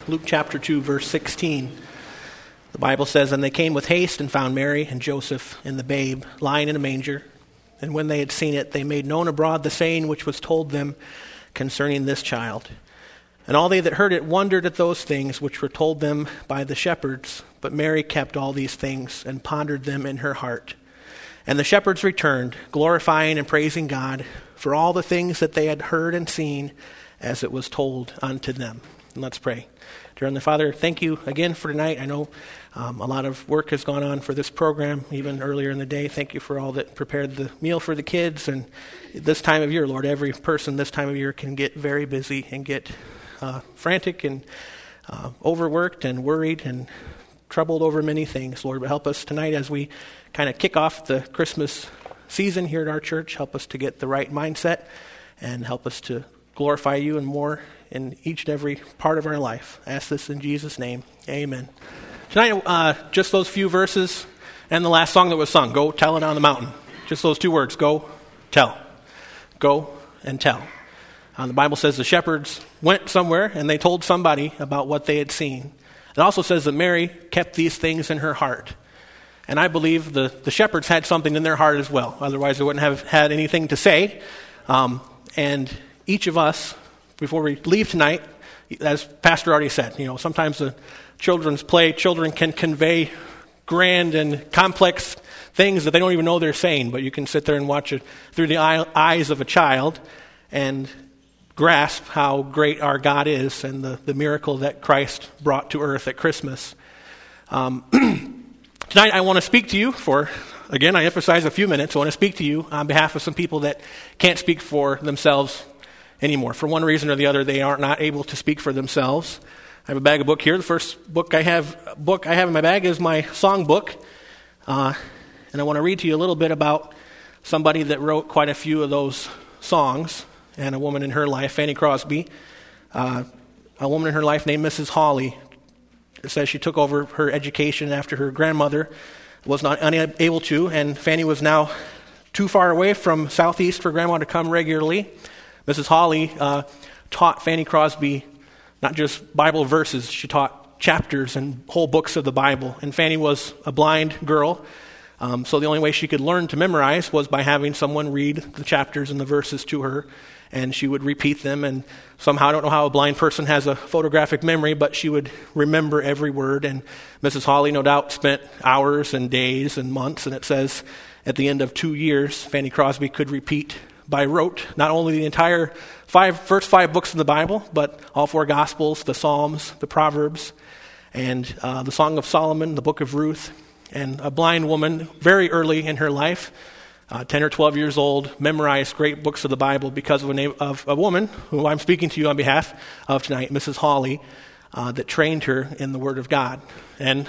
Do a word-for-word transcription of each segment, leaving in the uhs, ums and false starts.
Luke chapter two, verse sixteen. The Bible says, "And they came with haste and found Mary and Joseph and the babe lying in a manger. And when they had seen it, they made known abroad the saying which was told them concerning this child. And all they that heard it wondered at those things which were told them by the shepherds. But Mary kept all these things and pondered them in her heart. And the shepherds returned, glorifying and praising God for all the things that they had heard and seen as it was told unto them." And let's pray. Dear Heavenly Father, thank you again for tonight. I know um, a lot of work has gone on for this program, even earlier in the day. Thank you for all that prepared the meal for the kids. And this time of year, Lord, every person this time of year can get very busy and get uh, frantic and uh, overworked and worried and troubled over many things. Lord, but help us tonight as we kind of kick off the Christmas season here at our church. Help us to get the right mindset and help us to glorify you and more in each and every part of our life. I ask this in Jesus' name. Amen. Tonight, uh, just those few verses and the last song that was sung, "Go Tell It on the Mountain." Just those two words, go, tell. Go and tell. Uh, the Bible says the shepherds went somewhere and they told somebody about what they had seen. It also says that Mary kept these things in her heart. And I believe the, the shepherds had something in their heart as well. Otherwise, they wouldn't have had anything to say. Um, and each of us, before we leave tonight, as Pastor already said, you know, sometimes the children's play, children can convey grand and complex things that they don't even know they're saying, but you can sit there and watch it through the eye, eyes of a child and grasp how great our God is and the, the miracle that Christ brought to earth at Christmas. Um, tonight I want to speak to you for, again, I emphasize a few minutes, I want to speak to you on behalf of some people that can't speak for themselves anymore. For one reason or the other, they are not able to speak for themselves. I have a bag of book here. The first book I have book I have in my bag is my song book. Uh, and I want to read to you a little bit about somebody that wrote quite a few of those songs, and a woman in her life, Fanny Crosby. Uh, a woman in her life named Missus Hawley. It says she took over her education after her grandmother was not unable to, and Fanny was now too far away from Southeast for Grandma to come regularly. Missus Hawley uh, taught Fanny Crosby not just Bible verses, she taught chapters and whole books of the Bible. And Fanny was a blind girl, um, so the only way she could learn to memorize was by having someone read the chapters and the verses to her, and she would repeat them. And somehow, I don't know how a blind person has a photographic memory, but she would remember every word. And Missus Hawley, no doubt, spent hours and days and months, and it says at the end of two years, Fanny Crosby could repeat by rote not only the entire five first five books of the Bible, but all four Gospels, the Psalms, the Proverbs, and uh, the Song of Solomon, the Book of Ruth. And a blind woman, very early in her life, uh, ten or twelve years old, memorized great books of the Bible because of a, name, of a woman who I'm speaking to you on behalf of tonight, Missus Hawley, uh, that trained her in the Word of God. And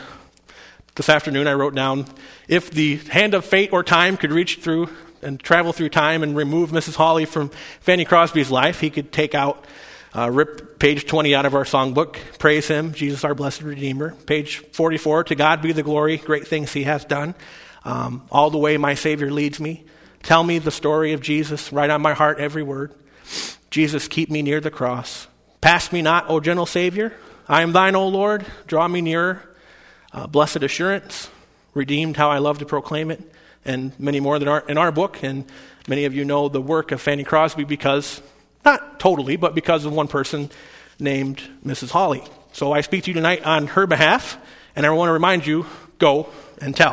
this afternoon I wrote down, if the hand of fate or time could reach through and travel through time and remove Missus Hawley from Fanny Crosby's life, he could take out, uh, rip page twenty out of our songbook, praise him, Jesus our blessed Redeemer. Page forty-four, to God be the glory, great things he has done. Um, all the way my Savior leads me. Tell me the story of Jesus, write on my heart every word. Jesus, keep me near the cross. Pass me not, O gentle Savior. I am thine, O Lord, draw me nearer. Uh, blessed assurance, redeemed, how I love to proclaim it. And many more that are in our book, and many of you know the work of Fanny Crosby because, not totally, but because of one person named Missus Hawley. So I speak to you tonight on her behalf, and I want to remind you, go and tell.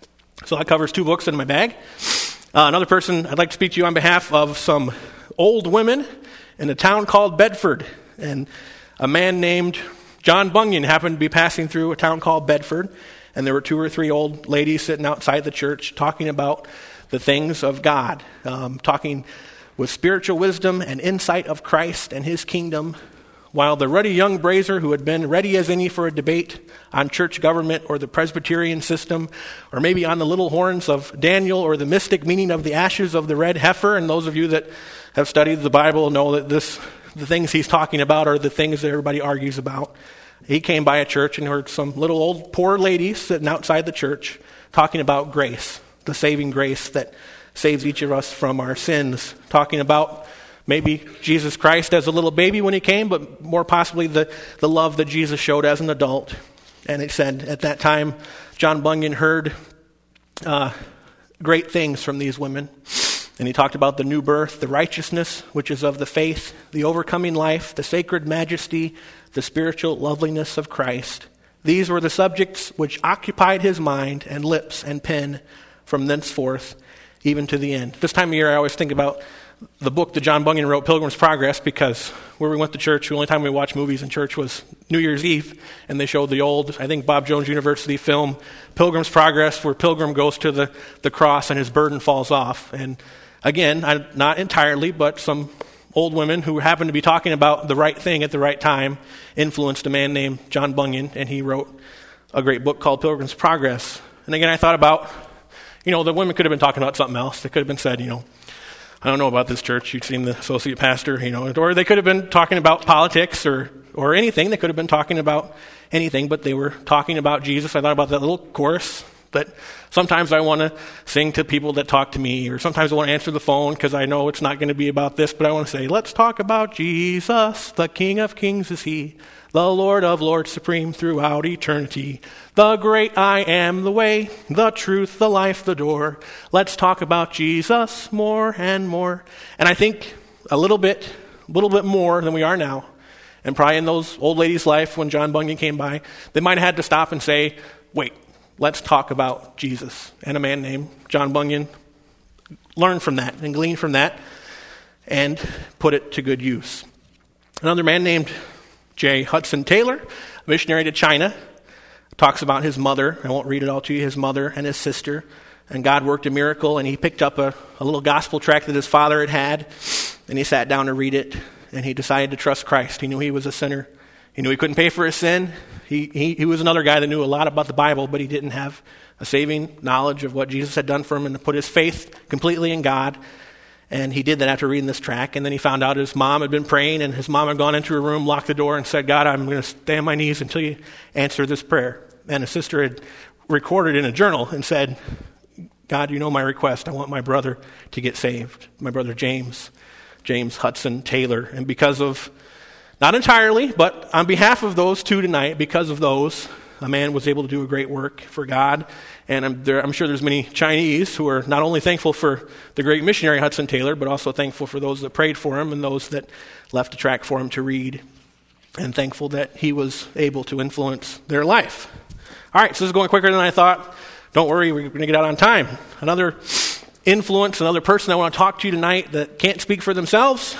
So that covers two books in my bag. Uh, another person, I'd like to speak to you on behalf of some old women in a town called Bedford. And a man named John Bunyan happened to be passing through a town called Bedford, and there were two or three old ladies sitting outside the church talking about the things of God, um, talking with spiritual wisdom and insight of Christ and his kingdom, while the ruddy young brazier who had been ready as any for a debate on church government or the Presbyterian system, or maybe on the little horns of Daniel or the mystic meaning of the ashes of the red heifer, and those of you that have studied the Bible know that this the things he's talking about are the things that everybody argues about. He came by a church and heard some little old poor ladies sitting outside the church talking about grace, the saving grace that saves each of us from our sins, talking about maybe Jesus Christ as a little baby when he came, but more possibly the, the love that Jesus showed as an adult. And it said at that time, John Bunyan heard uh, great things from these women. And he talked about the new birth, the righteousness, which is of the faith, the overcoming life, the sacred majesty, the spiritual loveliness of Christ. These were the subjects which occupied his mind and lips and pen from thenceforth, even to the end. This time of year, I always think about the book that John Bunyan wrote, Pilgrim's Progress, because where we went to church, the only time we watched movies in church was New Year's Eve, and they showed the old, I think, Bob Jones University film, Pilgrim's Progress, where Pilgrim goes to the, the cross and his burden falls off. And again, I, not entirely, but some old women who happened to be talking about the right thing at the right time influenced a man named John Bunyan, and he wrote a great book called Pilgrim's Progress. And again, I thought about, you know, the women could have been talking about something else. They could have been said, you know, I don't know about this church. You've seen the associate pastor, you know, or they could have been talking about politics or, or anything. They could have been talking about anything, but they were talking about Jesus. I thought about that little chorus that sometimes I want to sing to people that talk to me, or sometimes I want to answer the phone because I know it's not going to be about this, but I want to say, let's talk about Jesus, the King of Kings is he, the Lord of Lords, supreme throughout eternity, the great I am, the way, the truth, the life, the door. Let's talk about Jesus more and more. And I think a little bit, a little bit more than we are now. And probably in those old ladies' life when John Bunyan came by, they might have had to stop and say, wait, let's talk about Jesus. And a man named John Bunyan learned from that and gleaned from that and put it to good use. Another man named J. Hudson Taylor, a missionary to China, talks about his mother. I won't read it all to you. His mother and his sister. And God worked a miracle, and he picked up a, a little gospel tract that his father had had, and he sat down to read it, and he decided to trust Christ. He knew he was a sinner. He knew he couldn't pay for his sin. He, he, he was another guy that knew a lot about the Bible, but he didn't have a saving knowledge of what Jesus had done for him, and to put his faith completely in God. And he did that after reading this tract. And then he found out his mom had been praying, and his mom had gone into her room, locked the door, and said, God, I'm going to stay on my knees until you answer this prayer. And his sister had recorded in a journal and said, God, you know my request. I want my brother to get saved. My brother James, James Hudson Taylor. And because of, not entirely, but on behalf of those two tonight, because of those, a man was able to do a great work for God. And I'm, there, I'm sure there's many Chinese who are not only thankful for the great missionary Hudson Taylor, but also thankful for those that prayed for him and those that left a tract for him to read, and thankful that he was able to influence their life. All right, so this is going quicker than I thought. Don't worry, we're going to get out on time. Another influence, another person I want to talk to you tonight that can't speak for themselves.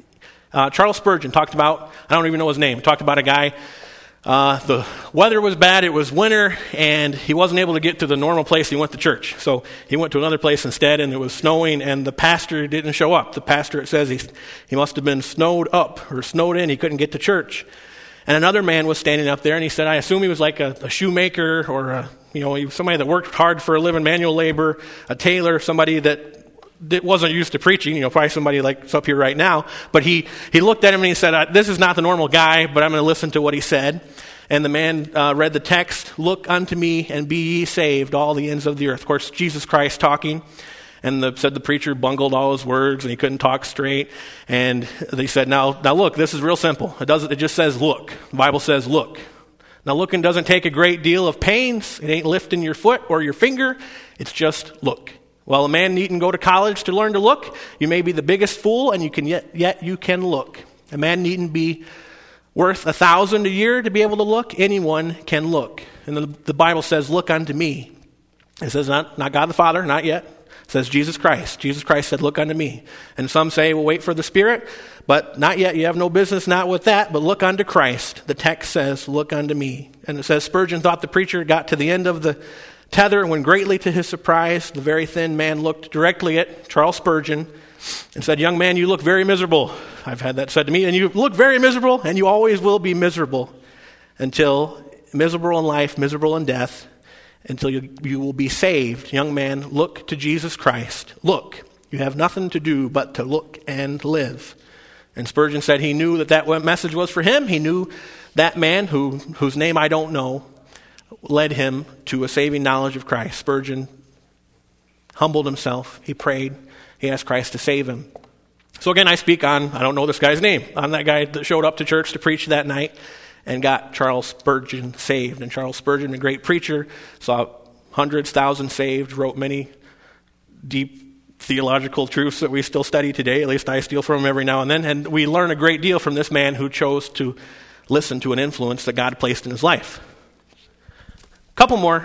Uh, Charles Spurgeon talked about, I don't even know his name, talked about a guy. Uh, the weather was bad, it was winter, and he wasn't able to get to the normal place he went to church. So he went to another place instead, and it was snowing, and the pastor didn't show up. The pastor, it says, he, he must have been snowed up or snowed in. He couldn't get to church. And another man was standing up there, and he said, I assume he was like a, a shoemaker or a, you know, he was somebody that worked hard for a living, manual labor, a tailor, somebody that that wasn't used to preaching, you know, probably somebody like it's up here right now. But he, he looked at him and he said, this is not the normal guy, but I'm going to listen to what he said. And the man uh, read the text, look unto me and be ye saved, all the ends of the earth. Of course, Jesus Christ talking. And the, said the preacher bungled all his words and he couldn't talk straight. And they said, now, now look, this is real simple. It doesn't, it just says look. The Bible says look. Now looking doesn't take a great deal of pains. It ain't lifting your foot or your finger. It's just look. While a man needn't go to college to learn to look, you may be the biggest fool, and you can yet, yet you can look. A man needn't be worth a thousand a year to be able to look. Anyone can look. And the, the Bible says, look unto me. It says not, not God the Father, not yet. It says Jesus Christ. Jesus Christ said, look unto me. And some say, well, wait for the Spirit. But not yet. You have no business not with that, but look unto Christ. The text says, look unto me. And it says, Spurgeon thought the preacher got to the end of the tether when greatly to his surprise, the very thin man looked directly at Charles Spurgeon and said, young man, you look very miserable. I've had that said to me. And you look very miserable, and you always will be miserable until miserable in life, miserable in death, until you, you will be saved. Young man, look to Jesus Christ. Look. You have nothing to do but to look and live. And Spurgeon said he knew that that message was for him. He knew that man, who whose name I don't know, led him to a saving knowledge of Christ. Spurgeon humbled himself. He prayed. He asked Christ to save him. So again, I speak on, I don't know this guy's name, on that guy that showed up to church to preach that night and got Charles Spurgeon saved. And Charles Spurgeon, a great preacher, saw hundreds, thousands saved, wrote many deep theological truths that we still study today. At least I steal from him every now and then. And we learn a great deal from this man who chose to listen to an influence that God placed in his life. A couple more.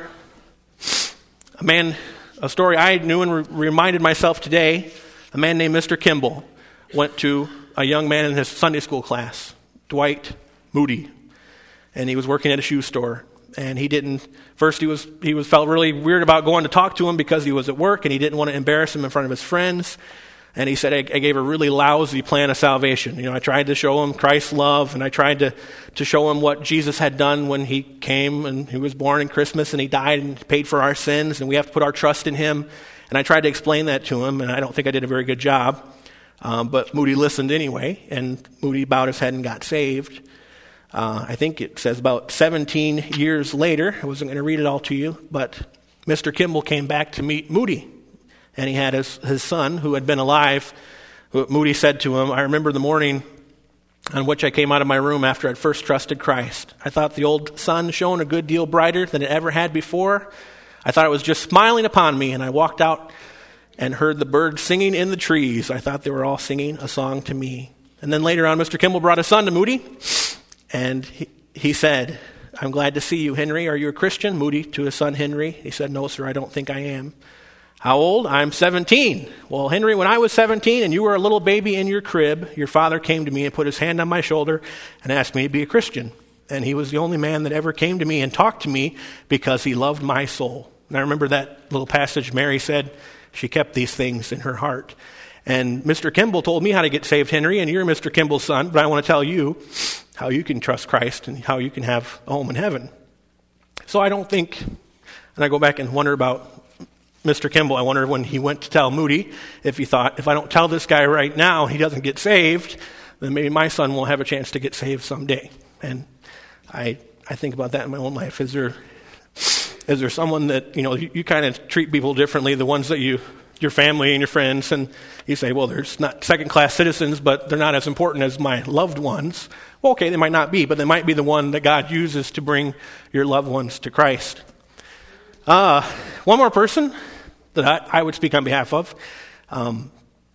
A man, a story I knew and re- reminded myself today, a man named Mister Kimball went to a young man in his Sunday school class, Dwight Moody, and he was working at a shoe store. And he didn't, first he was he was felt really weird about going to talk to him because he was at work and he didn't want to embarrass him in front of his friends. And he said, I, I gave a really lousy plan of salvation. You know, I tried to show him Christ's love, and I tried to, to show him what Jesus had done when he came and he was born in Christmas and he died and paid for our sins, and we have to put our trust in him. And I tried to explain that to him, and I don't think I did a very good job. Um, but Moody listened anyway, and Moody bowed his head and got saved. Uh, I think it says about seventeen years later, I wasn't going to read it all to you, but Mister Kimball came back to meet Moody. And he had his, his son, who had been alive. Moody said to him, I remember the morning on which I came out of my room after I'd first trusted Christ. I thought the old sun shone a good deal brighter than it ever had before. I thought it was just smiling upon me, and I walked out and heard the birds singing in the trees. I thought they were all singing a song to me. And then later on, Mister Kimball brought his son to Moody, and he, he said, I'm glad to see you, Henry. Are you a Christian? Moody to his son, Henry. He said, no, sir, I don't think I am. How old? I'm seventeen. Well, Henry, when I was seventeen and you were a little baby in your crib, your father came to me and put his hand on my shoulder and asked me to be a Christian. And he was the only man that ever came to me and talked to me because he loved my soul. And I remember that little passage Mary said, she kept these things in her heart. And Mister Kimball told me how to get saved, Henry, and you're Mister Kimball's son, but I want to tell you how you can trust Christ and how you can have a home in heaven. So I don't think, and I go back and wonder about Mister Kimball, I wonder when he went to tell Moody, if he thought, if I don't tell this guy right now, he doesn't get saved, then maybe my son won't have a chance to get saved someday. And I I think about that in my own life. Is there is there someone that, you know, you, you kind of treat people differently, the ones that you, your family and your friends, and you say, well, there's not second-class citizens, but they're not as important as my loved ones. Well, okay, they might not be, but they might be the one that God uses to bring your loved ones to Christ. Uh, one more person that I, I would speak on behalf of, um,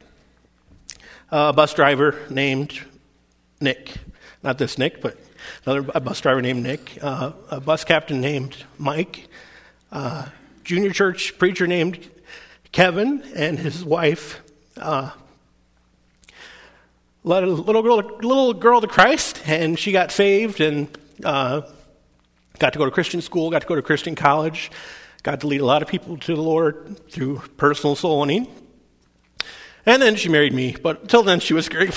a bus driver named Nick. Not this Nick, but another a bus driver named Nick. Uh, a bus captain named Mike. Uh, junior church preacher named Kevin and his wife uh, led a little girl, little girl to Christ, and she got saved and uh, got to go to Christian school, got to go to Christian college. Got to lead a lot of people to the Lord through personal soul winning. And then she married me, but until then she was great.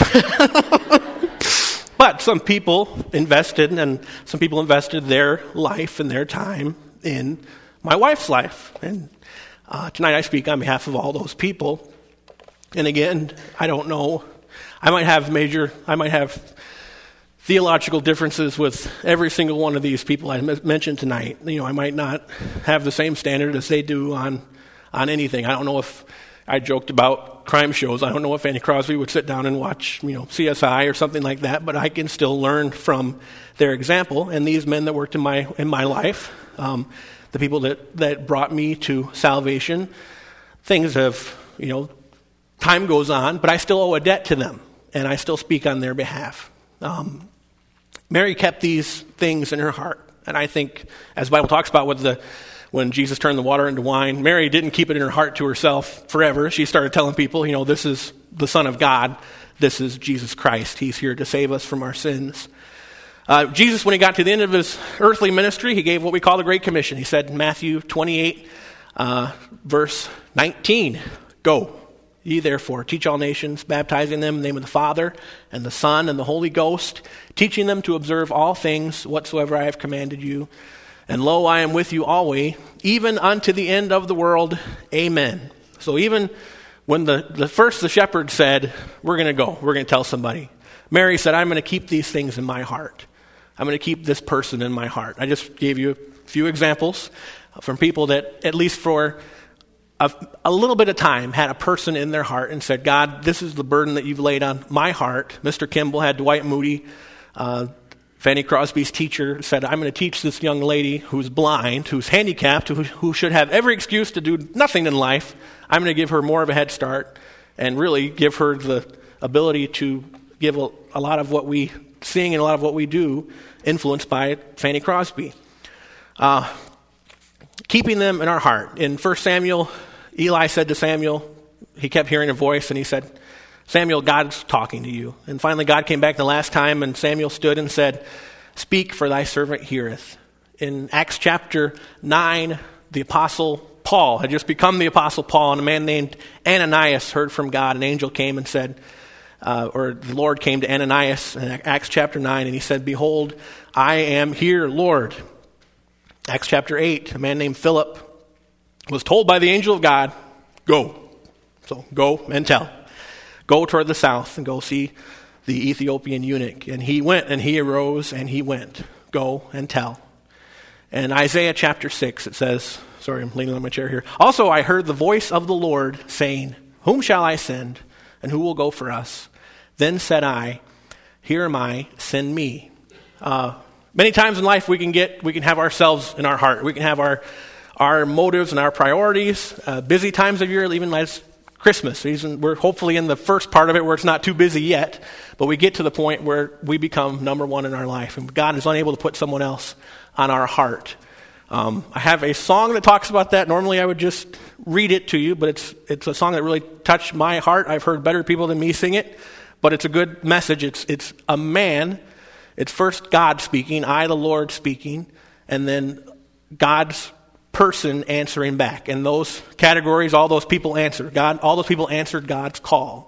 But some people invested, and some people invested their life and their time in my wife's life. And uh, tonight I speak on behalf of all those people. And again, I don't know. I might have major, I might have theological differences with every single one of these people I mentioned tonight. You know, I might not have the same standard as they do on on anything. I don't know if I joked about crime shows. I don't know if Fanny Crosby would sit down and watch, you know, C S I or something like that, but I can still learn from their example. And these men that worked in my in my life, um, the people that, that brought me to salvation, things have, you know, time goes on, but I still owe a debt to them, and I still speak on their behalf. Um, Mary kept these things in her heart. And I think, as the Bible talks about with the, when Jesus turned the water into wine, Mary didn't keep it in her heart to herself forever. She started telling people, you know, this is the Son of God. This is Jesus Christ. He's here to save us from our sins. Uh, Jesus, when he got to the end of his earthly ministry, he gave what we call the Great Commission. He said in Matthew twenty-eight, uh, verse nineteen, go. Ye therefore teach all nations, baptizing them in the name of the Father and the Son and the Holy Ghost, teaching them to observe all things whatsoever I have commanded you. And lo, I am with you always, even unto the end of the world. Amen. So even when the, the first the shepherd said, we're going to go, we're going to tell somebody, Mary said, I'm going to keep these things in my heart. I'm going to keep this person in my heart. I just gave you a few examples from people that, at least for a, a little bit of time, had a person in their heart and said, God, this is the burden that you've laid on my heart. Mister Kimball had Dwight Moody, uh, Fanny Crosby's teacher, said, I'm going to teach this young lady who's blind, who's handicapped, who, who should have every excuse to do nothing in life. I'm going to give her more of a head start and really give her the ability to give a, a lot of what we sing and a lot of what we do influenced by Fanny Crosby. Uh, keeping them in our heart. In First Samuel, Eli said to Samuel, he kept hearing a voice, and he said, Samuel, God's talking to you. And finally God came back the last time, and Samuel stood and said, speak, for thy servant heareth. In Acts chapter nine, the apostle Paul had just become the apostle Paul, and a man named Ananias heard from God. An angel came and said, uh, or the Lord came to Ananias in Acts chapter nine, and he said, behold, I am here, Lord. Acts chapter eight, a man named Philip was told by the angel of God, go. So go and tell. Go toward the south and go see the Ethiopian eunuch. And he went and he arose and he went. Go and tell. And Isaiah chapter six, it says, sorry, I'm leaning on my chair here. Also, I heard the voice of the Lord saying, whom shall I send, and who will go for us? Then said I, here am I, send me. Uh, many times in life we can get, we can have ourselves in our heart. We can have our our motives and our priorities. Uh, busy times of year, even like Christmas season, we're hopefully in the first part of it where it's not too busy yet, but we get to the point where we become number one in our life, and God is unable to put someone else on our heart. Um, I have a song that talks about that. Normally I would just read it to you, but it's it's a song that really touched my heart. I've heard better people than me sing it, but it's a good message. It's it's a man. It's first God speaking, I the Lord speaking, and then God's person answering back. And those categories, all those people answered. God, all those people answered God's call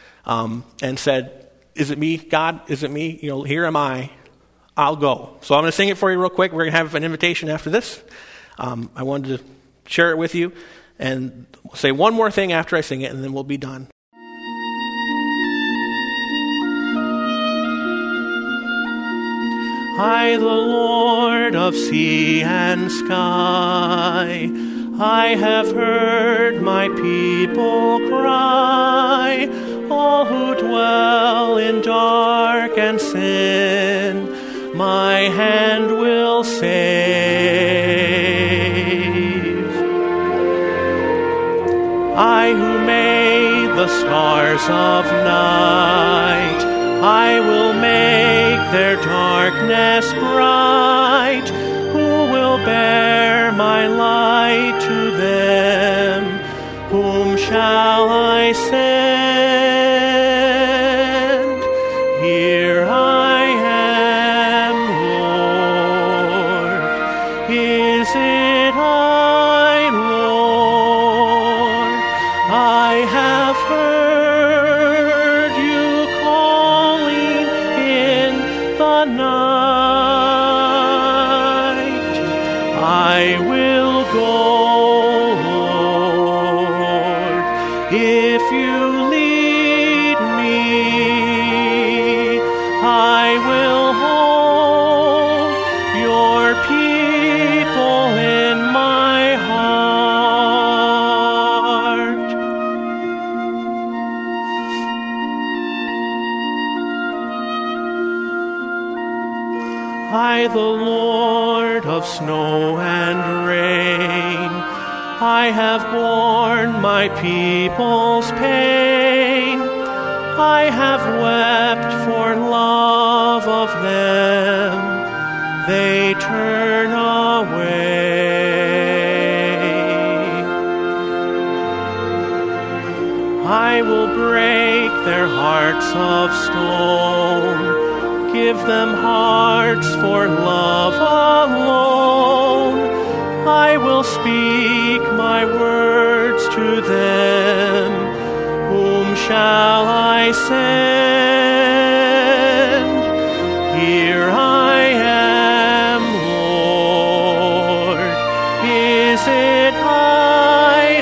um, and said, is it me, God? Is it me? You know, here am I. I'll go. So I'm going to sing it for you real quick. We're going to have an invitation after this. Um, I wanted to share it with you and say one more thing after I sing it, and then we'll be done. I, the Lord of sea and sky, I have heard my people cry, all who dwell in dark and sin, my hand will save. I who made the stars of night, I will make their darkness bright. Who will bear my light to them? Whom shall I send? Here I am, Lord. Is it I, Lord? I have heard you calling in the night. I will go, Lord, if you lead me. I will hold your people in my heart. I, the Lord of snow and rain, I have borne my people's pain. I have wept for love of them. They turn away. I will break their hearts of stone, give them hearts for love alone. I will speak my words to them. Whom shall I send? Here I am, Lord. Is it I,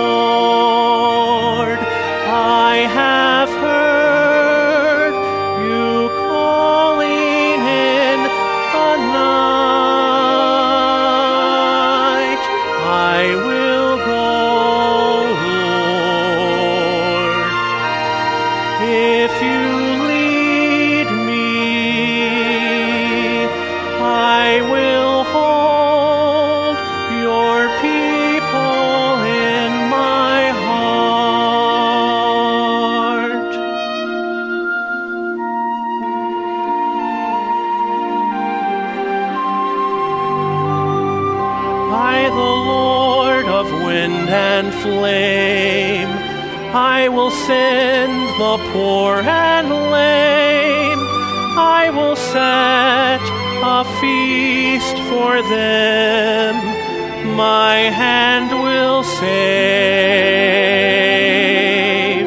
Lord? I have heard you calling in the night. I will go. wind and flame. I will send the poor and lame. I will set a feast for them. My hand will save.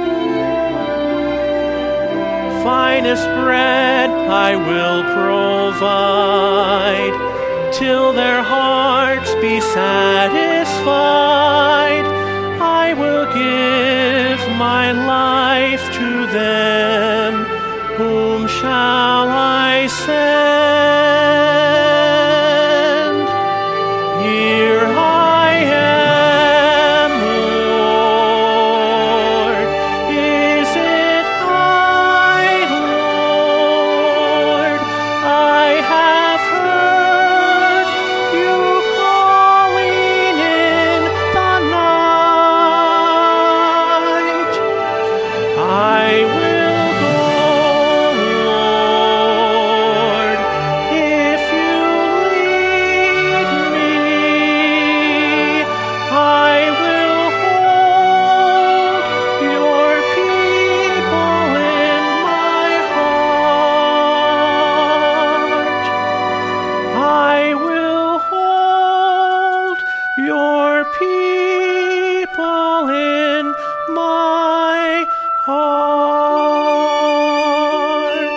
Finest bread I will provide, till their hearts be satisfied. I will give my life to them. Whom shall I send? Here I am, Lord. Is it I, Lord? I have heard you calling in the night. I will go, Lord, if you lead me. I will hold your people in my heart. I will hold your people in my heart.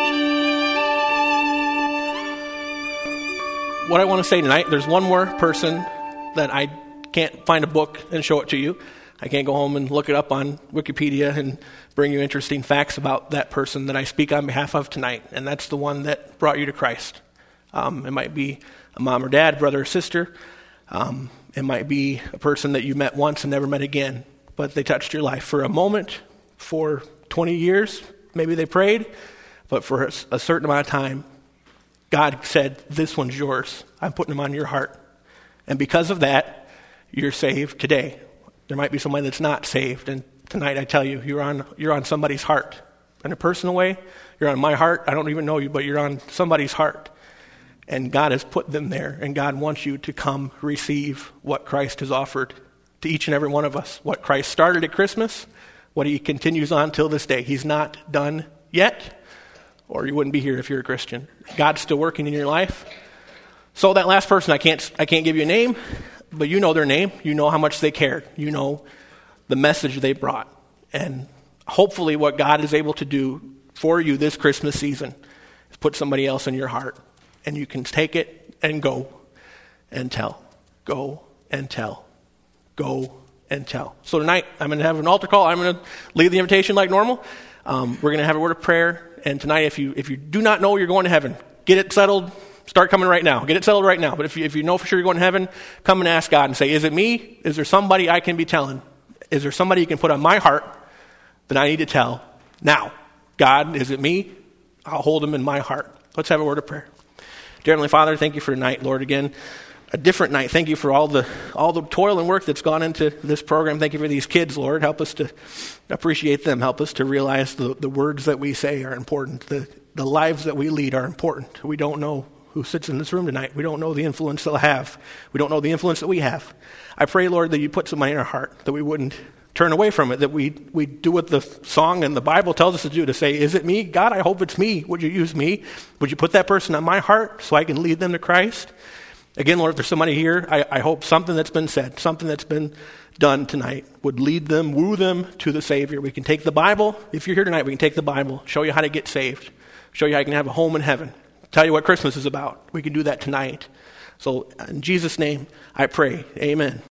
What I want to say tonight, there's one more person that I can't find a book and show it to you. I can't go home and look it up on Wikipedia and bring you interesting facts about that person that I speak on behalf of tonight. And that's the one that brought you to Christ. Um, it might be a mom or dad, brother or sister. Um, it might be a person that you met once and never met again, but they touched your life for a moment, for twenty years. Maybe they prayed, but for a, a certain amount of time, God said, this one's yours. I'm putting them on your heart. And because of that, you're saved today. There might be somebody that's not saved, and tonight I tell you, you're on you're on somebody's heart. In a personal way, you're on my heart. I don't even know you, but you're on somebody's heart. And God has put them there, and God wants you to come receive what Christ has offered to each and every one of us. What Christ started at Christmas, what he continues on till this day. He's not done yet, or you wouldn't be here if you're a Christian. God's still working in your life. So that last person, I can't I can't give you a name, but you know their name. You know how much they cared. You know the message they brought. And hopefully what God is able to do for you this Christmas season is put somebody else in your heart. And you can take it and go and tell. Go and tell. Go and tell. So tonight, I'm going to have an altar call. I'm going to lead the invitation like normal. Um, we're going to have a word of prayer. And tonight, if you if you do not know you're going to heaven, get it settled. Start coming right now. Get it settled right now. But if you, if you know for sure you're going to heaven, come and ask God and say, is it me? Is there somebody I can be telling? Is there somebody you can put on my heart that I need to tell now? God, is it me? I'll hold him in my heart. Let's have a word of prayer. Dear Heavenly Father, thank you for tonight, Lord, again, a different night. Thank you for all the all the toil and work that's gone into this program. Thank you for these kids, Lord. Help us to appreciate them. Help us to realize the, the words that we say are important. The, the lives that we lead are important. We don't know who sits in this room tonight. We don't know the influence they'll have. We don't know the influence that we have. I pray, Lord, that you put somebody in our heart, that we wouldn't turn away from it, that we we do what the song and the Bible tells us to do, to say, is it me? God, I hope it's me. Would you use me? Would you put that person on my heart so I can lead them to Christ? Again, Lord, if there's somebody here, I, I hope something that's been said, something that's been done tonight would lead them, woo them to the Savior. We can take the Bible. If you're here tonight, we can take the Bible, show you how to get saved, show you how you can have a home in heaven, tell you what Christmas is about. We can do that tonight. So in Jesus' name, I pray. Amen.